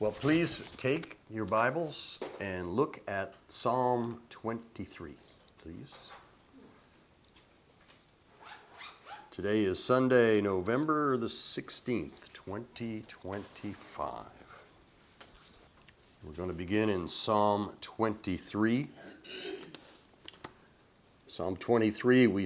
Well, please take your Bibles and look at Psalm 23, please. Today is Sunday, November the 16th, 2025. We're going to begin in Psalm 23. Psalm 23, we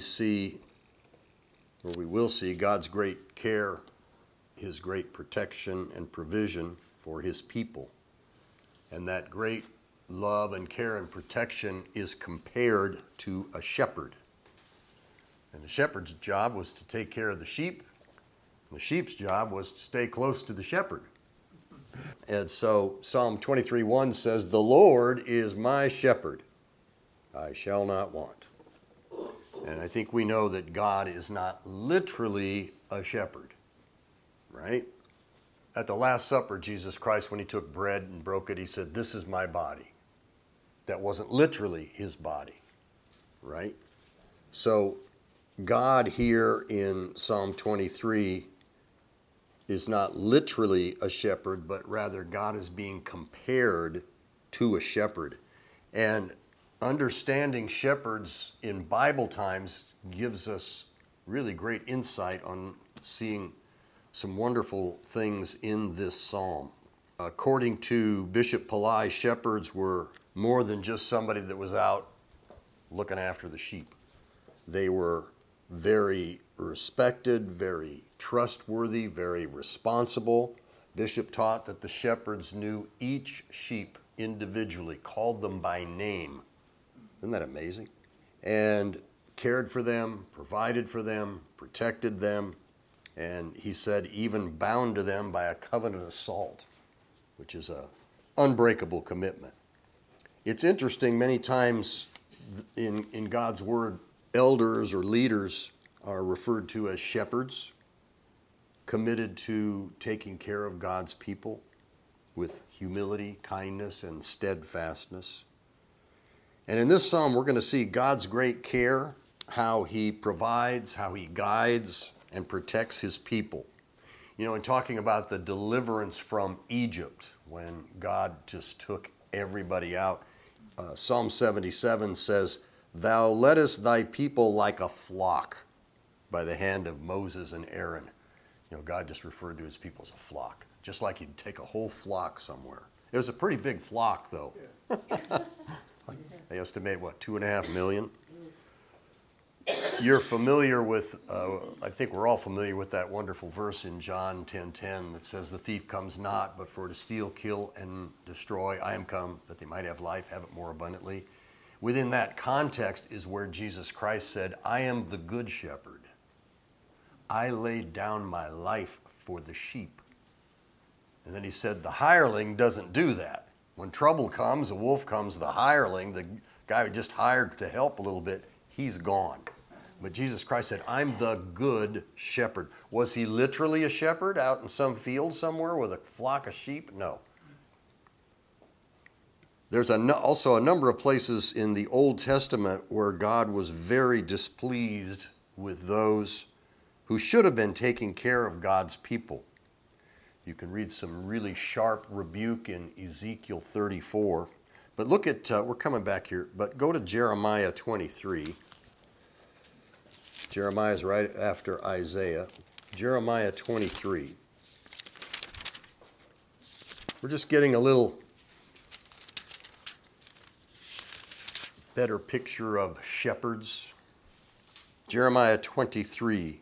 will see God's great care, His great protection and provision for His people. And that great love and care and protection is compared to a shepherd. And the shepherd's job was to take care of the sheep. And the sheep's job was to stay close to the shepherd. And so Psalm 23:1 says, "The Lord is my shepherd, I shall not want." And I think we know that God is not literally a shepherd, right? At the Last Supper, Jesus Christ, when he took bread and broke it, he said, "This is my body." That wasn't literally his body, right? So God here in Psalm 23 is not literally a shepherd, but rather God is being compared to a shepherd. And understanding shepherds in Bible times gives us really great insight on seeing some wonderful things in this psalm. According to Bishop Pillai, shepherds were more than just somebody that was out looking after the sheep. They were very respected, very trustworthy, very responsible. Bishop taught that the shepherds knew each sheep individually, called them by name. Isn't that amazing? And cared for them, provided for them, protected them. And he said, even bound to them by a covenant of salt, which is an unbreakable commitment. It's interesting, many times in God's word, elders or leaders are referred to as shepherds, committed to taking care of God's people with humility, kindness, and steadfastness. And in this psalm, we're going to see God's great care, how he provides, how he guides, and protects his people. You know, in talking about the deliverance from Egypt, when God just took everybody out, Psalm 77 says, "Thou leddest thy people like a flock by the hand of Moses and Aaron." You know, God just referred to his people as a flock, just like he'd take a whole flock somewhere. It was a pretty big flock, though. They estimate, 2.5 million? You're familiar with, I think we're all familiar with that wonderful verse in John 10:10 that says, "The thief comes not, but for to steal, kill, and destroy. I am come that they might have life, have it more abundantly." Within that context is where Jesus Christ said, "I am the good shepherd. I laid down my life for the sheep." And then he said, the hireling doesn't do that. When trouble comes, a wolf comes, the hireling, the guy who just hired to help a little bit, he's gone. But Jesus Christ said, "I'm the good shepherd." Was he literally a shepherd out in some field somewhere with a flock of sheep? No. There's also a number of places in the Old Testament where God was very displeased with those who should have been taking care of God's people. You can read some really sharp rebuke in Ezekiel 34. But look at, we're coming back here, but go to Jeremiah 23. Jeremiah is right after Isaiah. Jeremiah 23. We're just getting a little better picture of shepherds. Jeremiah 23.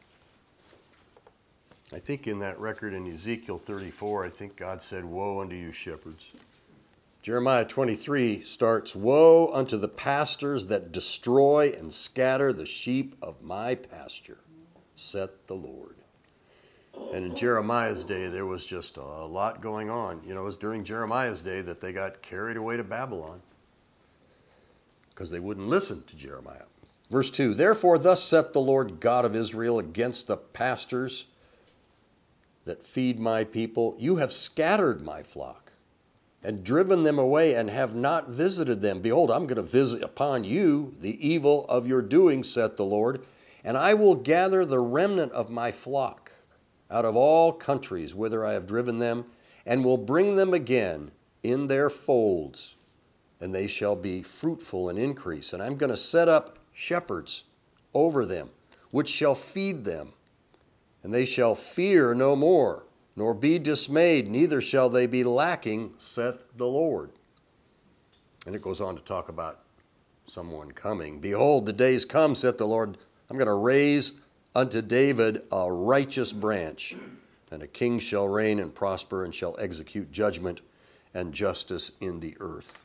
I think in that record in Ezekiel 34, I think God said, "Woe unto you, shepherds." Jeremiah 23 starts, "Woe unto the pastors that destroy and scatter the sheep of my pasture, saith the Lord." And in Jeremiah's day, there was just a lot going on. You know, it was during Jeremiah's day that they got carried away to Babylon because they wouldn't listen to Jeremiah. Verse 2, "Therefore thus saith the Lord God of Israel against the pastors that feed my people, you have scattered my flock and driven them away and have not visited them. Behold, I'm going to visit upon you the evil of your doing, saith the Lord, and I will gather the remnant of my flock out of all countries whither I have driven them, and will bring them again in their folds, and they shall be fruitful and increase. And I'm going to set up shepherds over them, which shall feed them. And they shall fear no more, nor be dismayed, neither shall they be lacking, saith the Lord. And it goes on to talk about someone coming. Behold, the days come, saith the Lord, I'm going to raise unto David a righteous branch, and a king shall reign and prosper, and shall execute judgment and justice in the earth.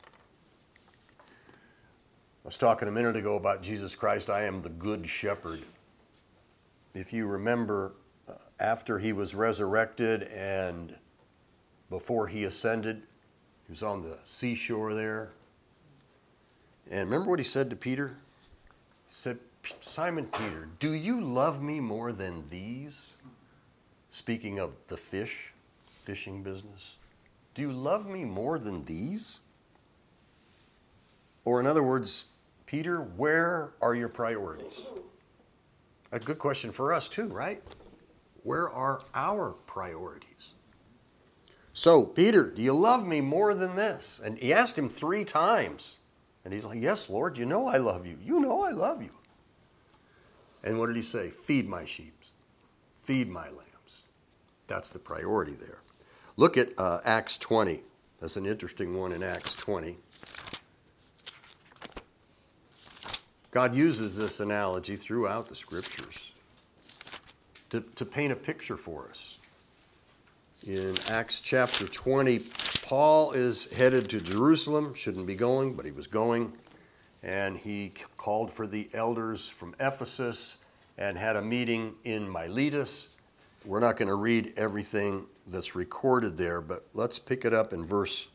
I was talking a minute ago about Jesus Christ. I am the good shepherd. If you remember, after he was resurrected and before he ascended, he was on the seashore there. And remember what he said to Peter? He said, Simon Peter, do you love me more than these? Speaking of the fishing business. Do you love me more than these? Or in other words, Peter, where are your priorities? A good question for us too, right? Where are our priorities? So, Peter, do you love me more than this? And he asked him 3 times. And he's like, yes, Lord, you know I love you. You know I love you. And what did he say? Feed my sheep. Feed my lambs. That's the priority there. Look at Acts 20. That's an interesting one in Acts 20. God uses this analogy throughout the scriptures to paint a picture for us. In Acts chapter 20, Paul is headed to Jerusalem. Shouldn't be going, but he was going. And he called for the elders from Ephesus and had a meeting in Miletus. We're not going to read everything that's recorded there, but let's pick it up in verse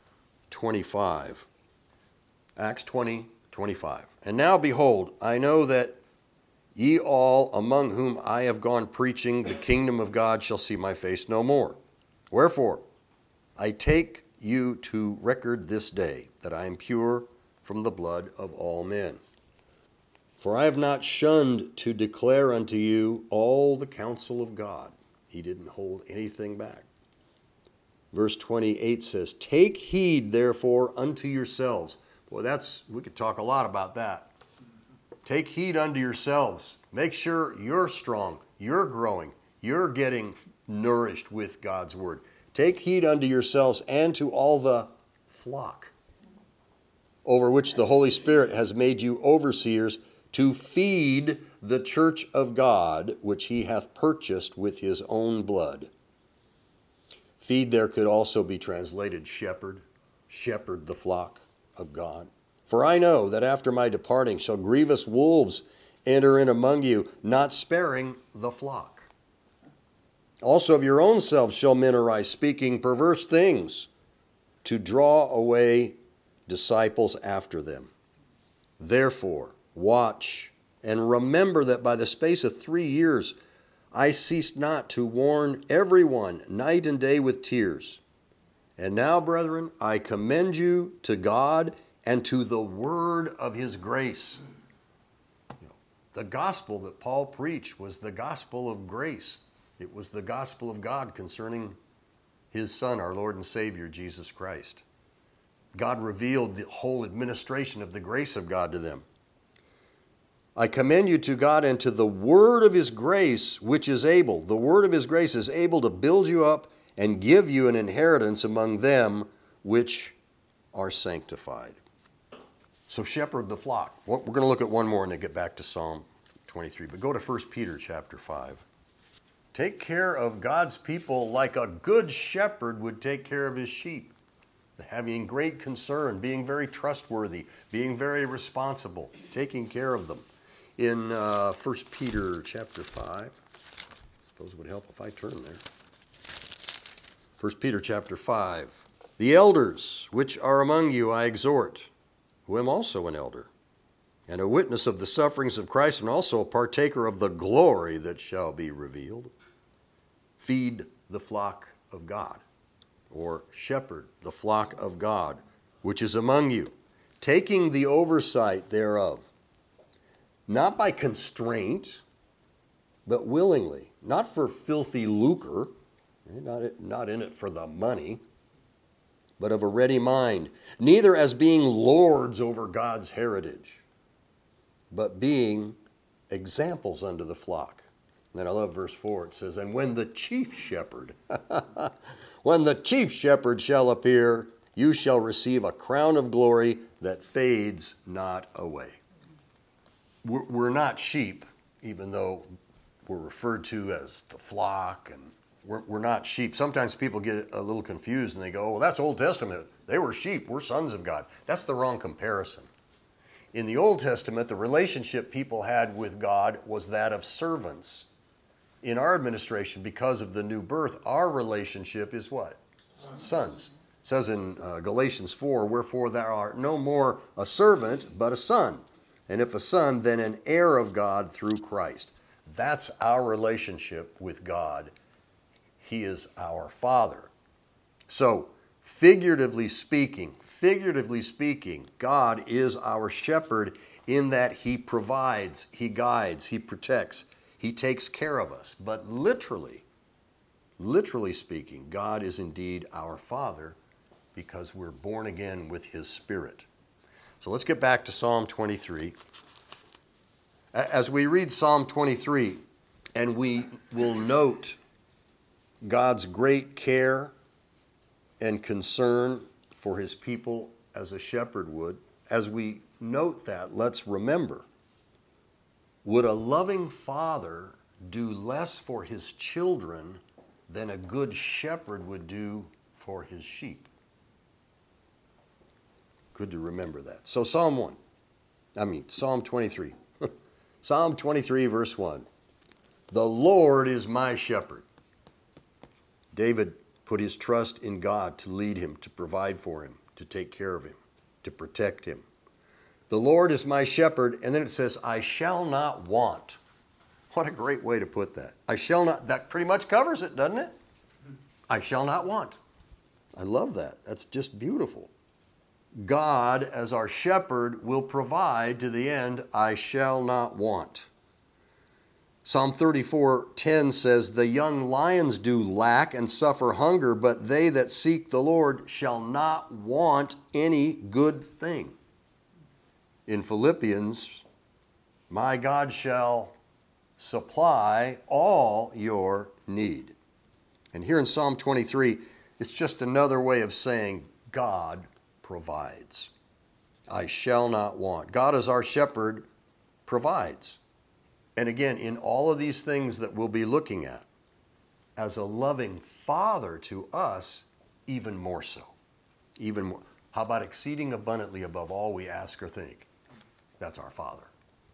25. Acts 20:25. And now behold, I know that ye all among whom I have gone preaching the kingdom of God shall see my face no more. Wherefore, I take you to record this day that I am pure from the blood of all men. For I have not shunned to declare unto you all the counsel of God. He didn't hold anything back. Verse 28 says, take heed therefore unto yourselves. Boy, we could talk a lot about that. Take heed unto yourselves. Make sure you're strong, you're growing, you're getting nourished with God's word. Take heed unto yourselves and to all the flock, over which the Holy Spirit has made you overseers, to feed the church of God, which he hath purchased with his own blood. Feed there could also be translated shepherd, shepherd the flock of God. For I know that after my departing shall grievous wolves enter in among you, not sparing the flock. Also of your own selves shall men arise, speaking perverse things, to draw away disciples after them. Therefore, watch and remember that by the space of 3 years I ceased not to warn everyone night and day with tears. And now, brethren, I commend you to God and to the word of his grace. The gospel that Paul preached was the gospel of grace. It was the gospel of God concerning his Son, our Lord and Savior, Jesus Christ. God revealed the whole administration of the grace of God to them. I commend you to God and to the word of his grace, which is able. The word of his grace is able to build you up and give you an inheritance among them which are sanctified. So shepherd the flock. We're going to look at one more and then get back to Psalm 23. But go to 1 Peter chapter 5. Take care of God's people like a good shepherd would take care of his sheep. Having great concern, being very trustworthy, being very responsible, taking care of them. In 1 Peter chapter 5, I suppose it would help if I turn there. 1 Peter chapter 5. The elders which are among you I exhort, who am also an elder, and a witness of the sufferings of Christ, and also a partaker of the glory that shall be revealed. Feed the flock of God, or shepherd the flock of God, which is among you, taking the oversight thereof, not by constraint, but willingly, not for filthy lucre, Not in it for the money, but of a ready mind, neither as being lords over God's heritage, but being examples unto the flock. And then I love verse 4. It says, and when the chief shepherd, when the chief shepherd shall appear, you shall receive a crown of glory that fades not away. We're not sheep, even though we're referred to as the flock, and we're not sheep. Sometimes people get a little confused and they go, well, that's Old Testament. They were sheep. We're sons of God. That's the wrong comparison. In the Old Testament, the relationship people had with God was that of servants. In our administration, because of the new birth, our relationship is what? Sons. It says in Galatians 4, wherefore thou art no more a servant, but a son. And if a son, then an heir of God through Christ. That's our relationship with God. He is our Father. So, figuratively speaking, God is our shepherd in that he provides, he guides, he protects, he takes care of us. But literally speaking, God is indeed our Father because we're born again with his Spirit. So let's get back to Psalm 23. As we read Psalm 23, and we will note God's great care and concern for his people as a shepherd would, as we note that, let's remember, would a loving father do less for his children than a good shepherd would do for his sheep? Good to remember that. So Psalm 23. Psalm 23, verse 1. The Lord is my shepherd. David put his trust in God to lead him, to provide for him, to take care of him, to protect him. The Lord is my shepherd, and then it says, I shall not want. What a great way to put that. I shall not, that pretty much covers it, doesn't it? I shall not want. I love that. That's just beautiful. God, as our shepherd, will provide to the end, I shall not want. Psalm 34:10 says, the young lions do lack and suffer hunger, but they that seek the Lord shall not want any good thing. In Philippians, my God shall supply all your need. And here in Psalm 23, it's just another way of saying God provides. I shall not want. God as our shepherd provides. And again, in all of these things that we'll be looking at, as a loving father to us, even more so. Even more. How about exceeding abundantly above all we ask or think? That's our Father.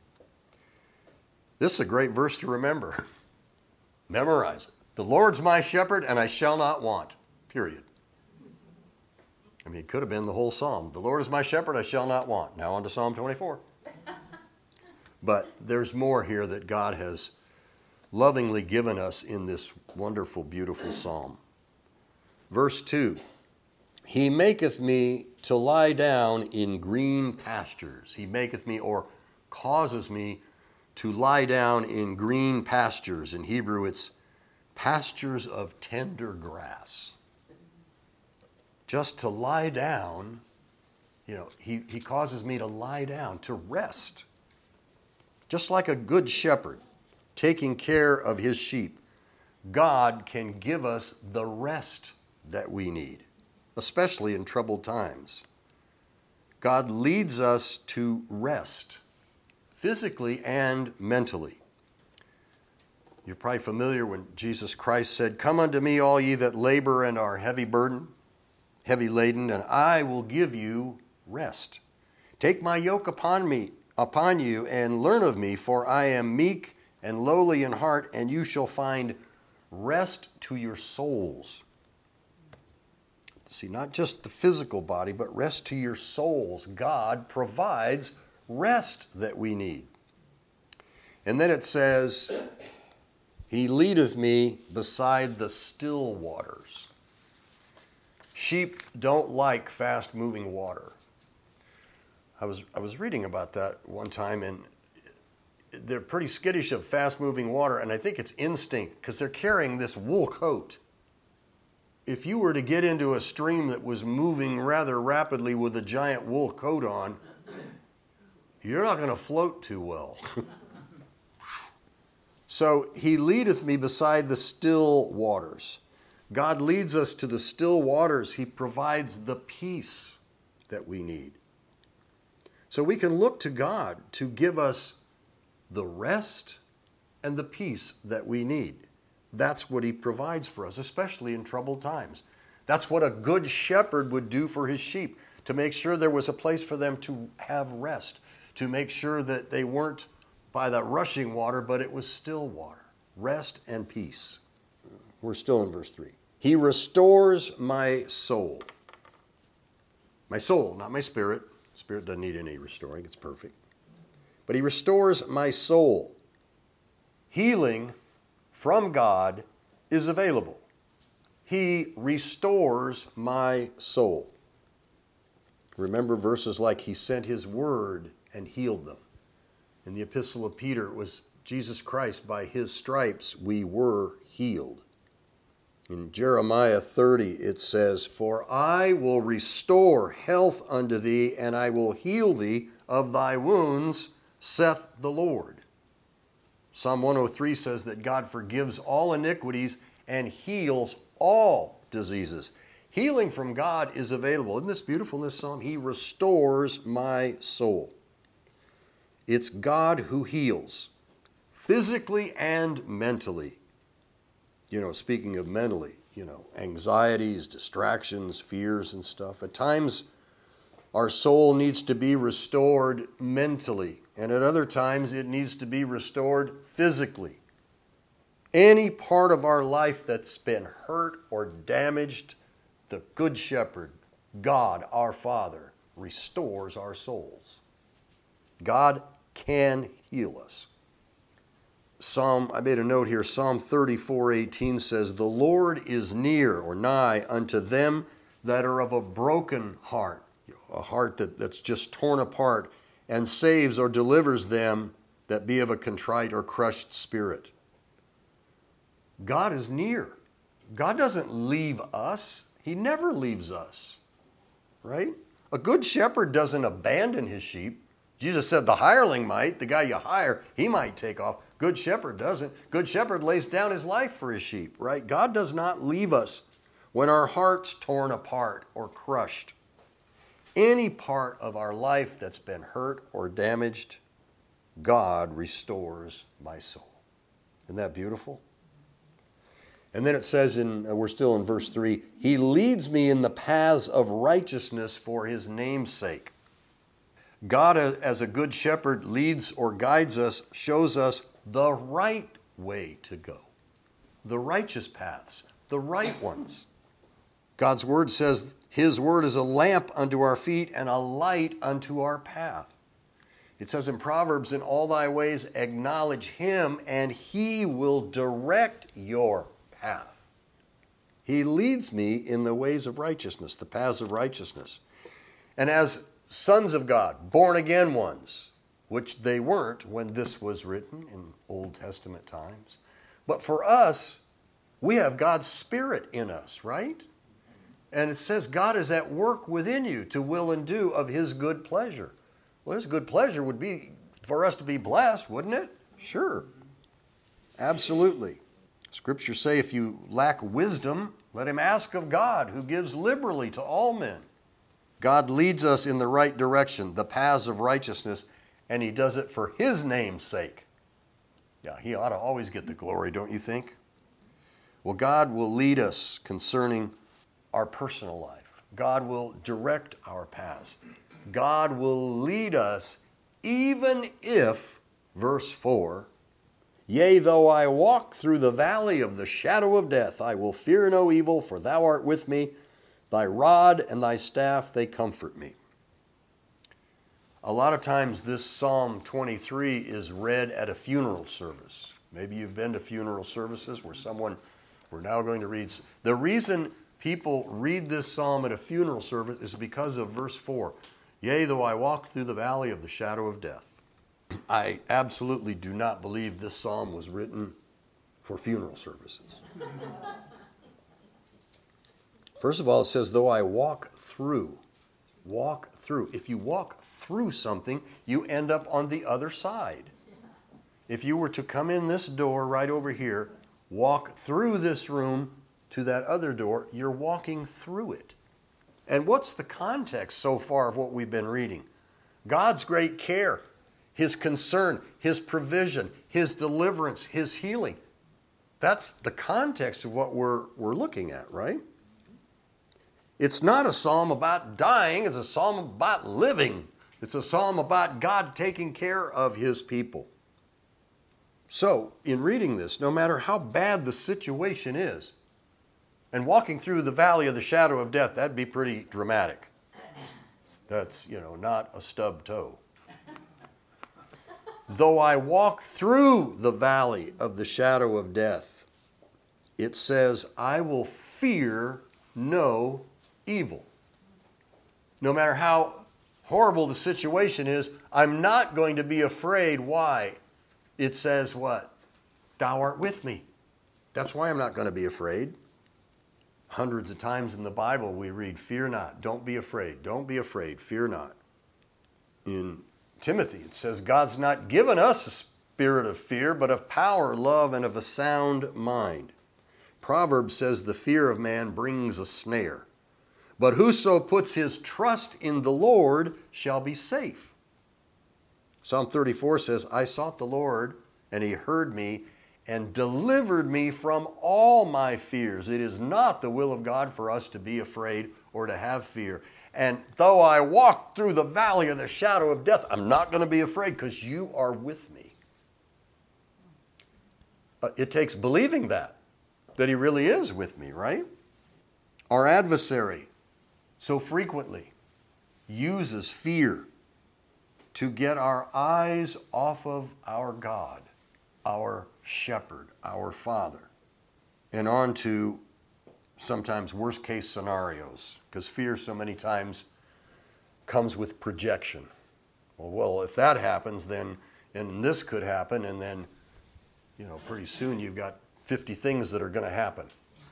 This is a great verse to remember. Memorize it. The Lord's my shepherd, and I shall not want. Period. I mean, it could have been the whole psalm. The Lord is my shepherd, I shall not want. Now on to Psalm 24. But there's more here that God has lovingly given us in this wonderful, beautiful psalm. Verse 2, he maketh me to lie down in green pastures. He maketh me, or causes me, to lie down in green pastures. In Hebrew, it's pastures of tender grass. Just to lie down, he causes me to lie down, to rest. Just like a good shepherd taking care of his sheep, God can give us the rest that we need, especially in troubled times. God leads us to rest, physically and mentally. You're probably familiar when Jesus Christ said, come unto me, all ye that labor and are heavy laden, and I will give you rest. Take my yoke upon you, and learn of me, for I am meek and lowly in heart, and you shall find rest to your souls. See, not just the physical body, but rest to your souls. God provides rest that we need. And then it says, he leadeth me beside the still waters. Sheep don't like fast-moving water. I was reading about that one time, and they're pretty skittish of fast-moving water, and I think it's instinct because they're carrying this wool coat. If you were to get into a stream that was moving rather rapidly with a giant wool coat on, you're not going to float too well. So he leadeth me beside the still waters. God leads us to the still waters. He provides the peace that we need. So we can look to God to give us the rest and the peace that we need. That's what he provides for us, especially in troubled times. That's what a good shepherd would do for his sheep, to make sure there was a place for them to have rest, to make sure that they weren't by that rushing water, but it was still water, rest and peace. We're still in verse 3. He restores my soul. My soul, not my spirit. Spirit doesn't need any restoring, it's perfect. But he restores my soul. Healing from God is available. He restores my soul. Remember verses like he sent his word and healed them. In the epistle of Peter, it was Jesus Christ, by his stripes we were healed. In Jeremiah 30, it says, For I will restore health unto thee, and I will heal thee of thy wounds, saith the Lord. Psalm 103 says that God forgives all iniquities and heals all diseases. Healing from God is available. Isn't this beautiful in this psalm? He restores my soul. It's God who heals, physically and mentally. Speaking of mentally, anxieties, distractions, fears and stuff. At times, our soul needs to be restored mentally, and at other times, it needs to be restored physically. Any part of our life that's been hurt or damaged, the Good Shepherd, God, our Father, restores our souls. God can heal us. I made a note here, Psalm 34:18 says, The Lord is near or nigh unto them that are of a broken heart, a heart that's just torn apart, and saves or delivers them that be of a contrite or crushed spirit. God is near. God doesn't leave us. He never leaves us, right? A good shepherd doesn't abandon his sheep. Jesus said the hireling might, the guy you hire, he might take off. Good shepherd doesn't. Good shepherd lays down his life for his sheep, right? God does not leave us when our heart's torn apart or crushed. Any part of our life that's been hurt or damaged, God restores my soul. Isn't that beautiful? And then it says, we're still in verse 3, He leads me in the paths of righteousness for his name's sake. God, as a good shepherd, leads or guides us, shows us the right way to go. The righteous paths, the right ones. God's word says his word is a lamp unto our feet and a light unto our path. It says in Proverbs, in all thy ways acknowledge him, and he will direct your path. He leads me in the ways of righteousness, the paths of righteousness. And as sons of God, born again ones, which they weren't when this was written in Old Testament times, but for us, we have God's Spirit in us, right? And it says God is at work within you to will and do of his good pleasure. Well, his good pleasure would be for us to be blessed, wouldn't it? Sure. Absolutely. Scriptures say if you lack wisdom, let him ask of God, who gives liberally to all men. God leads us in the right direction, the paths of righteousness, and he does it for his name's sake. Yeah, he ought to always get the glory, don't you think? Well, God will lead us concerning our personal life. God will direct our paths. God will lead us even if, verse 4, Yea, though I walk through the valley of the shadow of death, I will fear no evil, for thou art with me. Thy rod and thy staff, they comfort me. A lot of times this Psalm 23 is read at a funeral service. Maybe you've been to funeral services where we're now going to read. The reason people read this psalm at a funeral service is because of verse 4. Yea, though I walk through the valley of the shadow of death. I absolutely do not believe this psalm was written for funeral services. First of all, it says, though I walk through. Walk through. If you walk through something, you end up on the other side. If you were to come in this door right over here, walk through this room to that other door, you're walking through it. And what's the context so far of what we've been reading? God's great care, His concern, His provision, His deliverance, His healing. That's the context of what we're looking at, right? It's not a psalm about dying, it's a psalm about living. It's a psalm about God taking care of His people. So, in reading this, no matter how bad the situation is, and walking through the valley of the shadow of death, that'd be pretty dramatic. That's, not a stub toe. Though I walk through the valley of the shadow of death, it says, I will fear no evil. No matter how horrible the situation is, I'm not going to be afraid. Why? It says what? Thou art with me. That's why I'm not going to be afraid. Hundreds of times in the Bible we read, fear not, don't be afraid, don't be afraid, fear not. In Timothy it says, God's not given us a spirit of fear, but of power, love, and of a sound mind. Proverbs says the fear of man brings a snare, but whoso puts his trust in the Lord shall be safe. Psalm 34 says, I sought the Lord, and He heard me, and delivered me from all my fears. It is not the will of God for us to be afraid or to have fear. And though I walk through the valley of the shadow of death, I'm not going to be afraid because you are with me. It takes believing that He really is with me, right? Our adversary so frequently uses fear to get our eyes off of our God, our shepherd, our Father, and on to sometimes worst case scenarios, because fear so many times comes with projection. Well, if that happens, then and this could happen, and then pretty soon you've got 50 things that are going to happen.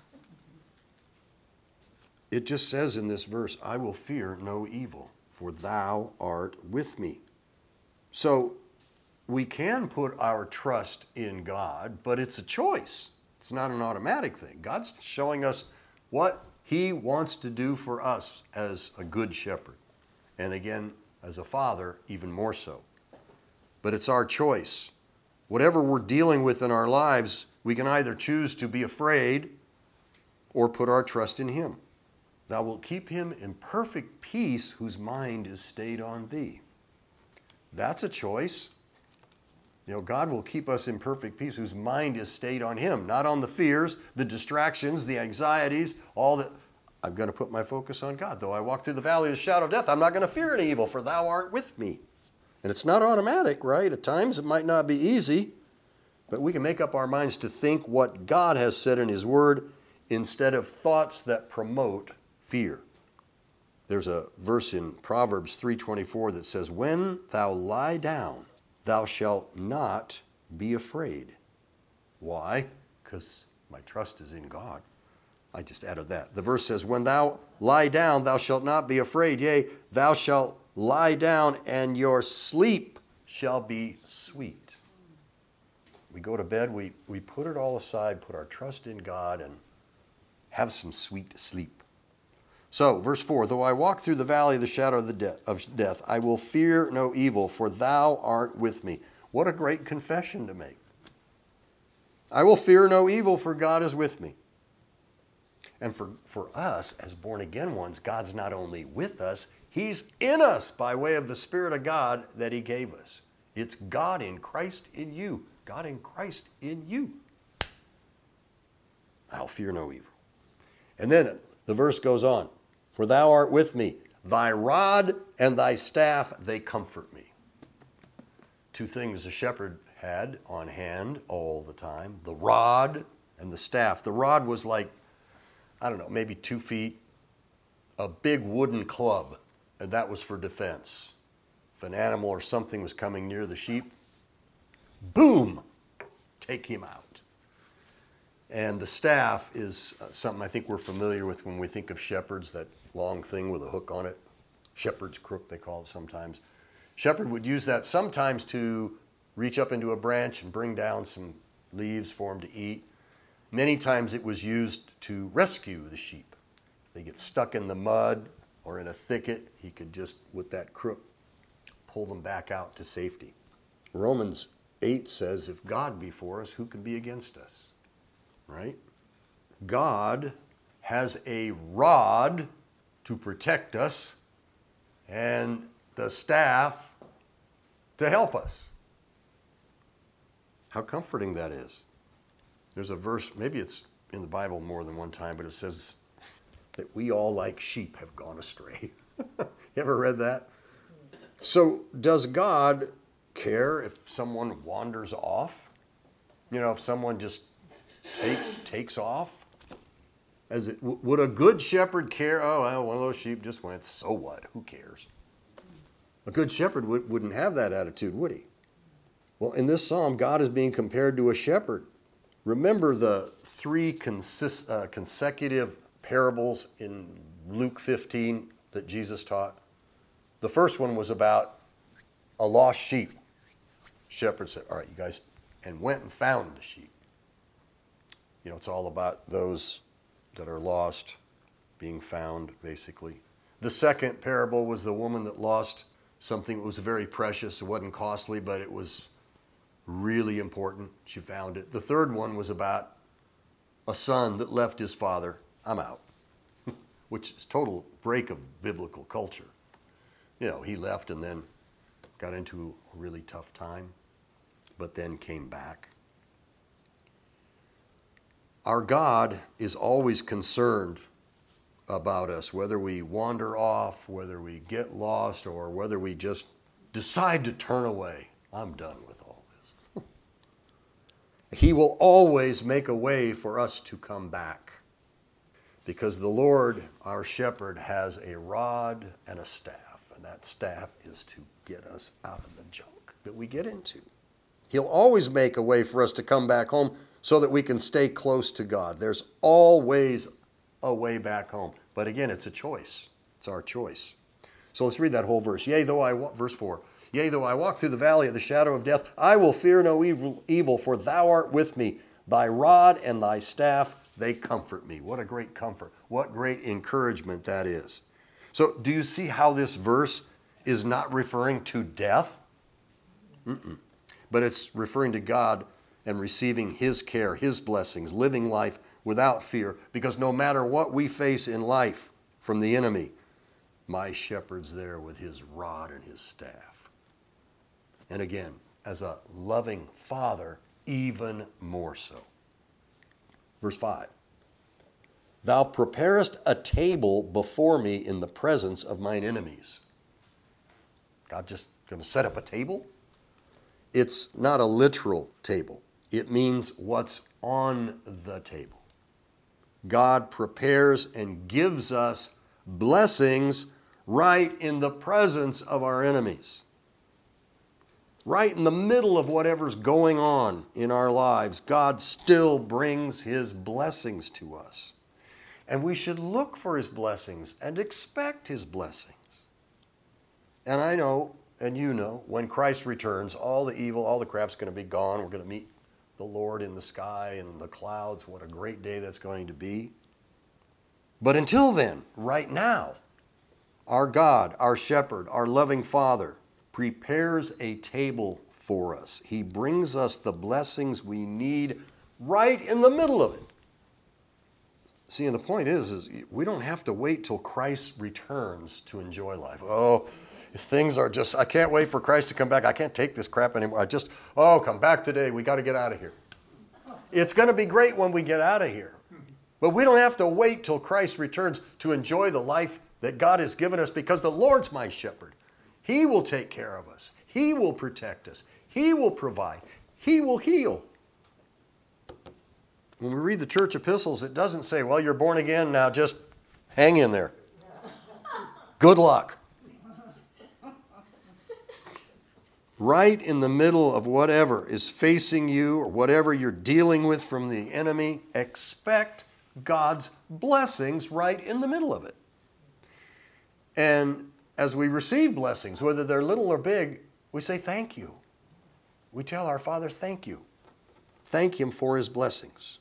It just says in this verse, I will fear no evil, for thou art with me. So we can put our trust in God, but it's a choice. It's not an automatic thing. God's showing us what He wants to do for us as a good shepherd. And again, as a father, even more so. But it's our choice. Whatever we're dealing with in our lives, we can either choose to be afraid or put our trust in Him. Thou wilt keep him in perfect peace whose mind is stayed on thee. That's a choice. God will keep us in perfect peace whose mind is stayed on Him, not on the fears, the distractions, the anxieties, all that. I'm going to put my focus on God. Though I walk through the valley of the shadow of death, I'm not going to fear any evil, for thou art with me. And it's not automatic, right? At times it might not be easy, but we can make up our minds to think what God has said in His Word instead of thoughts that promote fear. There's a verse in Proverbs 3:24 that says, when thou lie down, thou shalt not be afraid. Why? Because my trust is in God. I just added that. The verse says, when thou lie down, thou shalt not be afraid. Yea, thou shalt lie down, and your sleep shall be sweet. We go to bed, we put it all aside, put our trust in God, and have some sweet sleep. So, verse 4, though I walk through the valley of the shadow of death, I will fear no evil, for thou art with me. What a great confession to make. I will fear no evil, for God is with me. And for us, as born-again ones, God's not only with us, He's in us by way of the Spirit of God that He gave us. It's God in Christ in you. God in Christ in you. I'll fear no evil. And then the verse goes on. For thou art with me, thy rod and thy staff, they comfort me. Two things the shepherd had on hand all the time, the rod and the staff. The rod was like, maybe 2 feet, a big wooden club, and that was for defense. If an animal or something was coming near the sheep, boom, take him out. And the staff is something I think we're familiar with when we think of shepherds, that long thing with a hook on it. Shepherd's crook, they call it sometimes. Shepherd would use that sometimes to reach up into a branch and bring down some leaves for them to eat. Many times it was used to rescue the sheep. If they get stuck in the mud or in a thicket, he could just, with that crook, pull them back out to safety. Romans 8 says, if God be for us, who can be against us? Right? God has a rod to protect us and the staff to help us. How comforting that is. There's a verse, maybe it's in the Bible more than one time, but it says that we all like sheep have gone astray. You ever read that? So does God care if someone wanders off? You know, if someone just takes off? Would a good shepherd care? Oh, well, one of those sheep just went, so what? Who cares? A good shepherd wouldn't have that attitude, would he? Well, in this psalm, God is being compared to a shepherd. Remember the three consecutive parables in Luke 15 that Jesus taught? The first one was about a lost sheep. Shepherd said, all right, you guys, and went and found the sheep. You know, it's all about those that are lost being found, basically. The second parable was the woman that lost something that was very precious. It wasn't costly, but it was really important. She found it. The third one was about a son that left his father. I'm out. Which is total break of biblical culture. You know, he left and then got into a really tough time, but then came back. Our God is always concerned about us, whether we wander off, whether we get lost, or whether we just decide to turn away. I'm done with all this. He will always make a way for us to come back, because the Lord, our shepherd, has a rod and a staff, and that staff is to get us out of the junk that we get into. He'll always make a way for us to come back home so that we can stay close to God. There's always a way back home. But again, it's a choice. It's our choice. So let's read that whole verse. Verse 4. Yea, though I walk through the valley of the shadow of death, I will fear no evil, for thou art with me. Thy rod and thy staff, they comfort me. What a great comfort. What great encouragement that is. So do you see how this verse is not referring to death? But it's referring to God and receiving His care, His blessings, living life without fear. Because no matter what we face in life from the enemy, my shepherd's there with his rod and his staff. And again, as a loving father, even more so. Verse 5. Thou preparest a table before me in the presence of mine enemies. God just going to set up a table? It's not a literal table. It means what's on the table. God prepares and gives us blessings right in the presence of our enemies. Right in the middle of whatever's going on in our lives, God still brings His blessings to us. And we should look for His blessings and expect His blessings. And I know, and you know, when Christ returns, all the evil, all the crap's going to be gone. We're going to meet the Lord in the sky and the clouds. What a great day that's going to be. But until then, right now, our God, our shepherd, our loving Father, prepares a table for us. He brings us the blessings we need right in the middle of it. See, and the point is we don't have to wait till Christ returns to enjoy life. Oh, if things are just, I can't wait for Christ to come back. I can't take this crap anymore. Come back today. We got to get out of here. It's going to be great when we get out of here. But we don't have to wait till Christ returns to enjoy the life that God has given us, because the Lord's my shepherd. He will take care of us. He will protect us. He will provide. He will heal. When we read the church epistles, it doesn't say, well, you're born again, now just hang in there. Good luck. right in the middle of whatever is facing you or whatever you're dealing with from the enemy, expect God's blessings right in the middle of it. And as we receive blessings, whether they're little or big, we say thank you. We tell our Father thank you. Thank Him for His blessings.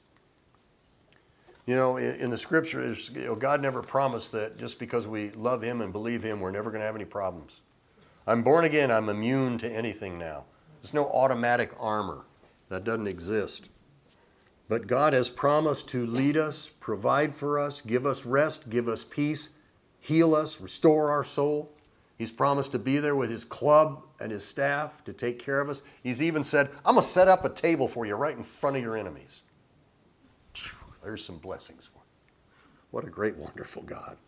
You know, in the Scriptures, God never promised that just because we love Him and believe Him, we're never going to have any problems. I'm born again. I'm immune to anything now. There's no automatic armor. That doesn't exist. But God has promised to lead us, provide for us, give us rest, give us peace, heal us, restore our soul. He's promised to be there with His club and His staff to take care of us. He's even said, I'm going to set up a table for you right in front of your enemies. There's some blessings for you. What a great, wonderful God.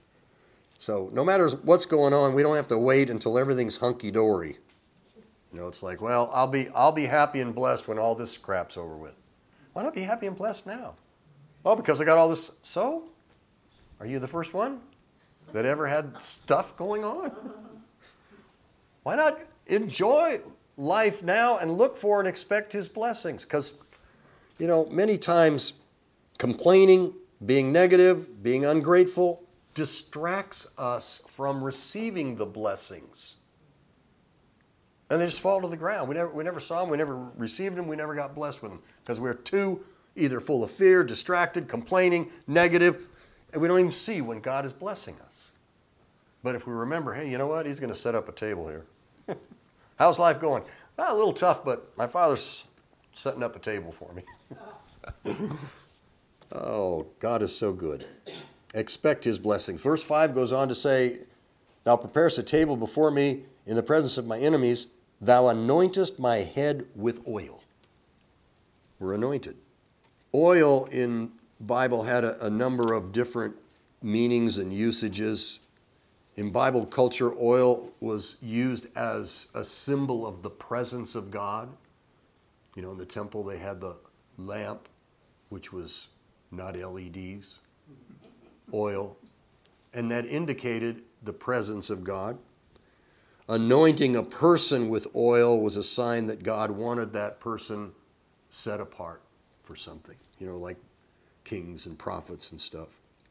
So no matter what's going on, we don't have to wait until everything's hunky-dory. You know, it's like, well, I'll be happy and blessed when all this crap's over with. Why not be happy and blessed now? Well, because I got all this. So? Are you the first one that ever had stuff going on? Why not enjoy life now and look for and expect His blessings? Because, you know, many times complaining, being negative, being ungrateful distracts us from receiving the blessings. And they just fall to the ground. We never saw them, we never received them, we never got blessed with them. Because we're too either full of fear, distracted, complaining, negative, and we don't even see when God is blessing us. But if we remember, hey, you know what? He's going to set up a table here. How's life going? Well, a little tough, but my Father's setting up a table for me. Oh, God is so good. Expect His blessings. Verse 5 goes on to say, Thou preparest a table before me in the presence of my enemies. Thou anointest my head with oil. We're anointed. Oil in Bible had a number of different meanings and usages. In Bible culture, oil was used as a symbol of the presence of God. You know, in the temple they had the lamp, which was not LEDs, oil, and that indicated the presence of God. Anointing a person with oil was a sign that God wanted that person set apart for something, you know, like kings and prophets and stuff.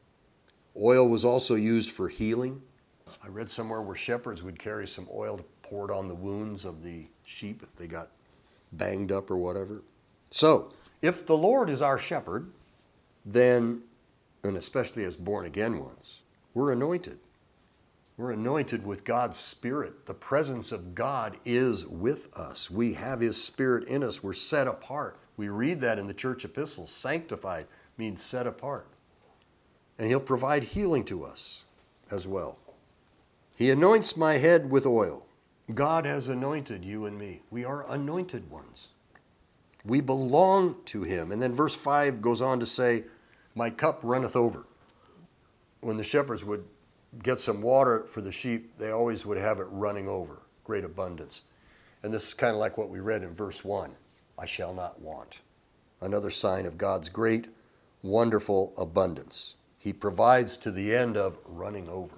Oil was also used for healing. I read somewhere where shepherds would carry some oil to pour it on the wounds of the sheep if they got banged up or whatever. So, if the Lord is our shepherd, then, and especially as born-again ones, we're anointed. We're anointed with God's Spirit. The presence of God is with us. We have His Spirit in us. We're set apart. We read that in the church epistles. Sanctified means set apart. And He'll provide healing to us as well. He anoints my head with oil. God has anointed you and me. We are anointed ones. We belong to Him. And then verse 5 goes on to say, my cup runneth over. When the shepherds would get some water for the sheep, they always would have it running over, great abundance. And this is kind of like what we read in verse 1, I shall not want. Another sign of God's great, wonderful abundance. He provides to the end of running over.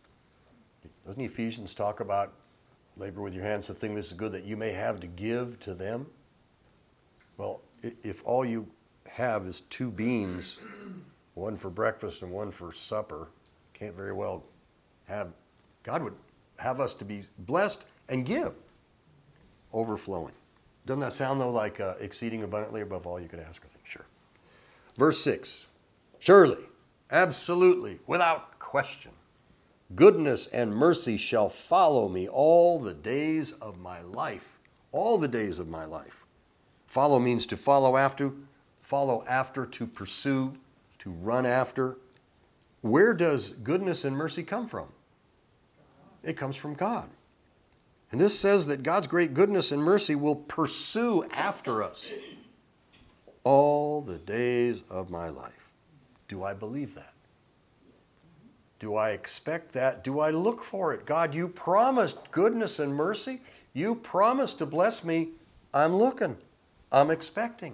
Doesn't Ephesians talk about labor with your hands, the thing that is good that you may have to give to them? Well, if all you have is 2 beans, one for breakfast and one for supper, can't very well have, God would have us to be blessed and give, overflowing. Doesn't that sound though like exceeding abundantly above all you could ask or think? Sure. Verse 6, surely, absolutely, without question, goodness and mercy shall follow me all the days of my life. All the days of my life. Follow means to follow after, to pursue, to run after. Where does goodness and mercy come from? It comes from God. And this says that God's great goodness and mercy will pursue after us all the days of my life. Do I believe that? Do I expect that? Do I look for it? God, you promised goodness and mercy. You promised to bless me. I'm looking. I'm expecting.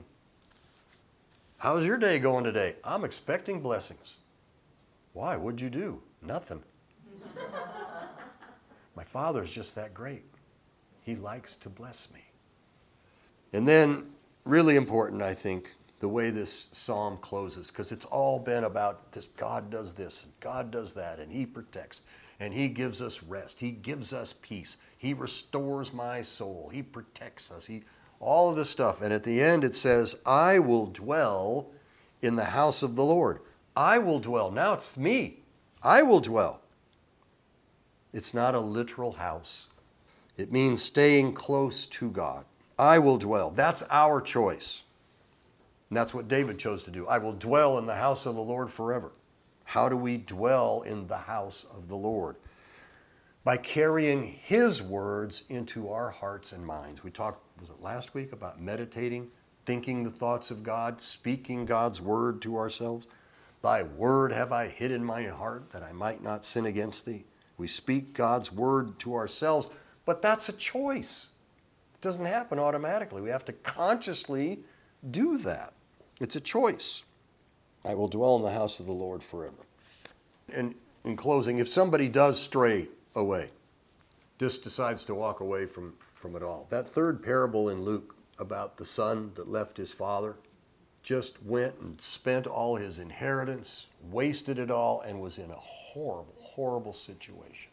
How's your day going today? I'm expecting blessings. Why? What'd you do? Nothing. My Father's just that great. He likes to bless me. And then, really important, I think, the way this psalm closes, because it's all been about this: God does this, and God does that, and He protects, and He gives us rest, He gives us peace, He restores my soul, He protects us, all of this stuff. And at the end it says, I will dwell in the house of the Lord. I will dwell. Now it's me. I will dwell. It's not a literal house. It means staying close to God. I will dwell. That's our choice. And that's what David chose to do. I will dwell in the house of the Lord forever. How do we dwell in the house of the Lord? By carrying His words into our hearts and minds. We talked, was it last week, about meditating, thinking the thoughts of God, speaking God's word to ourselves. Thy word have I hid in my heart that I might not sin against thee. We speak God's word to ourselves, but that's a choice. It doesn't happen automatically. We have to consciously do that. It's a choice. I will dwell in the house of the Lord forever. And in closing, if somebody does stray away, just decides to walk away from it all, that third parable in Luke about the son that left his father, just went and spent all his inheritance, wasted it all, and was in a horrible, horrible situation.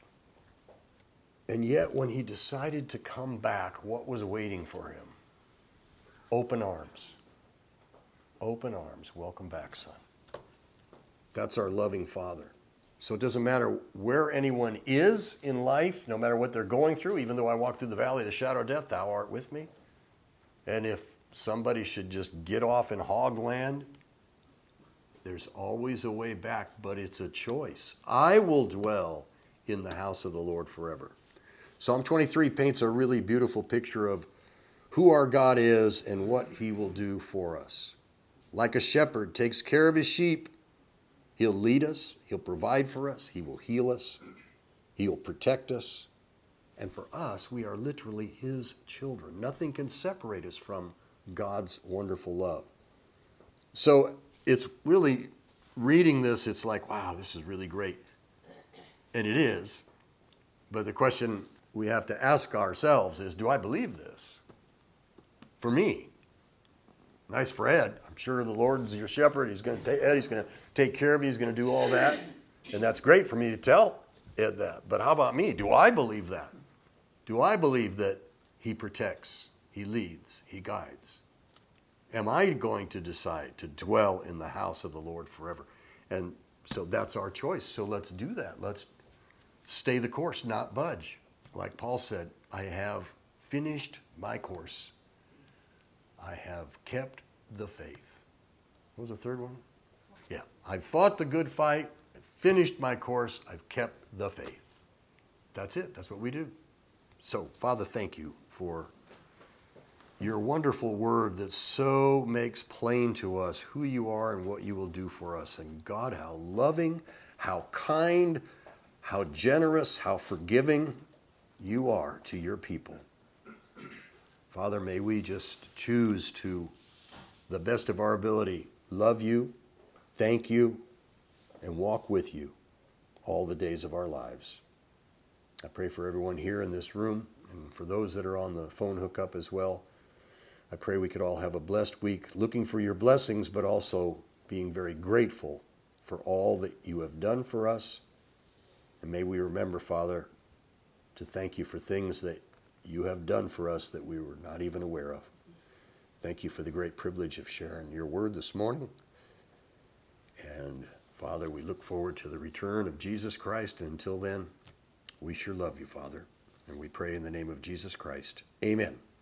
And yet when he decided to come back, what was waiting for him? Open arms. Open arms. Welcome back, son. That's our loving Father. So it doesn't matter where anyone is in life, no matter what they're going through, even though I walk through the valley of the shadow of death, thou art with me. And if somebody should just get off in hog land, there's always a way back, but it's a choice. I will dwell in the house of the Lord forever. Psalm 23 paints a really beautiful picture of who our God is and what He will do for us. Like a shepherd takes care of his sheep, He'll lead us, He'll provide for us, He will heal us, He will protect us. And for us, we are literally His children. Nothing can separate us from God's wonderful love. So it's really, reading this, it's like, wow, this is really great. And it is. But the question we have to ask ourselves is, do I believe this? For me. Nice for Ed. I'm sure the Lord's your shepherd. He's going to take care of you. He's going to do all that. And that's great for me to tell Ed that. But how about me? Do I believe that? Do I believe that He protects, He leads, He guides? Am I going to decide to dwell in the house of the Lord forever? And so that's our choice. So let's do that. Let's stay the course, not budge. Like Paul said, I have finished my course. I have kept the faith. What was the third one? Yeah. I've fought the good fight. I've finished my course. I've kept the faith. That's it. That's what we do. So, Father, thank you for your wonderful word that so makes plain to us who you are and what you will do for us. And God, how loving, how kind, how generous, how forgiving you are to your people. Father, may we just choose to, the best of our ability, love you, thank you, and walk with you all the days of our lives. I pray for everyone here in this room and for those that are on the phone hookup as well. I pray we could all have a blessed week, looking for your blessings, but also being very grateful for all that you have done for us. And may we remember, Father, to thank you for things that you have done for us that we were not even aware of. Thank you for the great privilege of sharing your word this morning. And Father, we look forward to the return of Jesus Christ. And until then, we sure love you, Father. And we pray in the name of Jesus Christ. Amen.